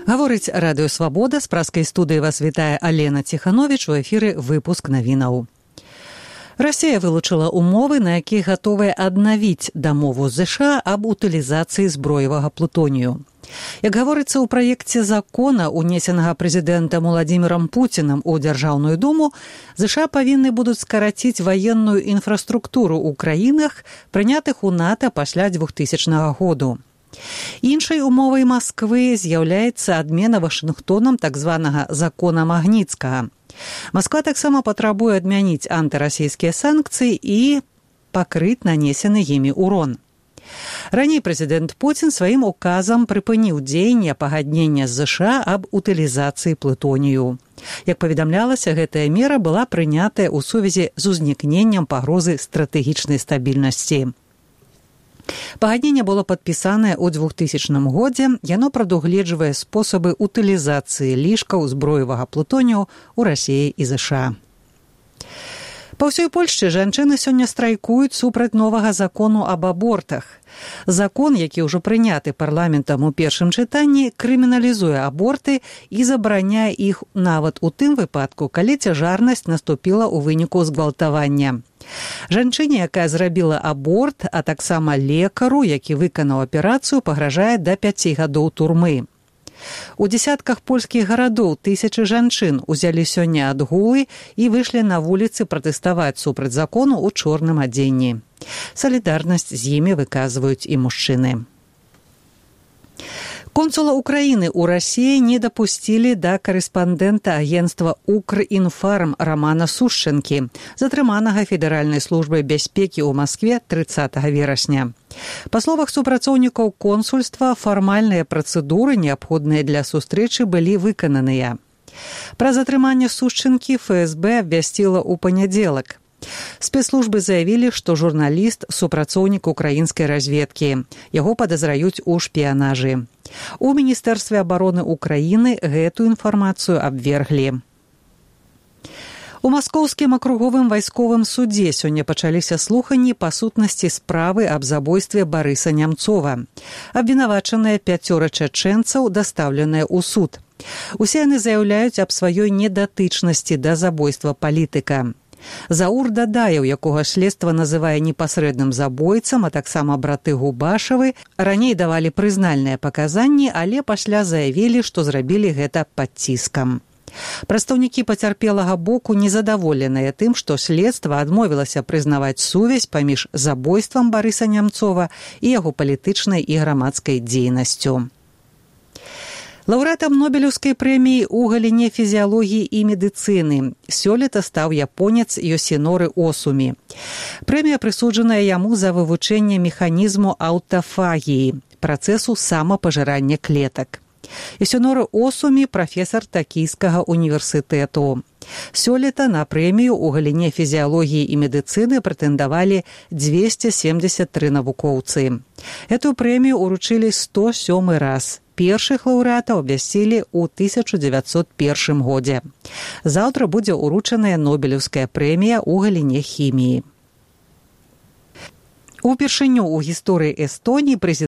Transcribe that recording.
Гаворыць Радыё Свабода, з праскай студыі вас вітае Алена Ціхановіч, у эфіры выпуск навінаў. Расія вылучыла умовы, на якіх гатовая аднавіць дамову з ЗША аб утылізацыі зброевага плутонію. Як гаворыцца ў праекце закона, унесенага прэзідэнтам Уладзімірам Пуцінам у Дзяржаўную думу, ЗША павінны будуць скараціць ваенную інфраструктуру ў краінах, прынятых у НАТО пасля 2000 году. Іншай умовай Масквы з'яўляецца адмена Вашынгтонам так званага закона Магніцкага. Масква таксама патрабуе адмяніць антырасійскія санкцыі і пакрыць нанесены імі ўрон. Раней прэзідэнт Пуцін сваім указам прыпыніў дзеянне пагаднення з ЗША аб утылізацыі плутонію. Як паведамлялася, гэтая мера была прынятая ў сувязі з узнікненнем пагрозы стратэгічнай стабільнасці. Пагадненне было падпісанае ў 2000 годзе, яно прадугледжвае спосабы утылізацыі лішкаў зброевага плутонію ў Расіі і ЗША. Па ўсёй Польшчы жанчыны сёння страйкуюць супраць новага закону аб абортах. Закон, які ўжо прыняты парламентам у першым чытанні, крыміналізуе аборты і забараняе іх нават у тым выпадку, калі цяжарнасць наступіла ў выніку згвалтавання. Жанчыне, якая зрабіла аборт, а таксама лекару, які выканаў аперацыю, пагражае да 5 гадоў турмы. У дзесятках польскіх гарадоў тысячы жанчын узялі сёння адгулы і выйшлі на вуліцы пратэставаць супраць закону ў чорным адзенні. Салідарнасць з імі выказваюць і мужчыны. Консула Украины у России не допустили до корэспандэнта агентства «Укринформ» Романа Сушченкі, затрыманага Федэральнай службай бяспекі ў Маскве 30 верасня. Па словах супрацоўнікаў консульства, фармальныя працэдуры, неабходныя для сустрэчы, былі выкананыя. Пра затрыманне Сушченкі ФСБ абвясціла ў панядзелак. Спецслужбы заявілі, што журналіст – супрацоўнік украінскай разведкі. Яго падазраюць у шпіянажы. У Міністэрстве абароны Украіны гэтую інфармацыю абверглі. У Маскоўскім акруговым вайсковым судзе сёння пачаліся слуханні па сутнасці справы аб забойстве Барыса Нямцова. Абвінавачаныя 5 чачэнцаў дастаўленыя ў суд. Усе яны заяўляюць аб сваёй недатычнасці да забойства палітыка. Заур Дадаеў, якога следства называе непасрэдным забойцам, а таксама браты Губашавы, раней давалі прызнальныя паказанні, але пасля заявілі, што зрабілі гэта пад ціскам. Прадстаўнікі пацярпелага боку незадаволеныя тым, што следства адмовілася прызнаваць сувязь паміж забойствам Барыса Нямцова і яго палітычнай і грамадскай дзейнасцю. Лаўрэатам Нобелеўскай прэміі ў галіне фізіялогіі і медыцыны сёлета стаў японец Йосіноры Осумі. Прэмія прысуджаная яму за вывучэнне механізму аўтафагіі, працэсу самапажырання клетак. Йосіноры Осумі – прафесар Такійскага універсітэту. Сёлета на прэмію ў галіне фізіялогіі і медыцыны прэтэндавалі 273 навукоўцы. Эту прэмію ўручылі 107 раз. Першых лаўрэатаў абвясцілі ў 1901 годзе. Заўтра будзе ўручаная Нобелеўская прэмія ў галіне хіміі. Упершыню ў гісторыі Эстоніі прэзідэнт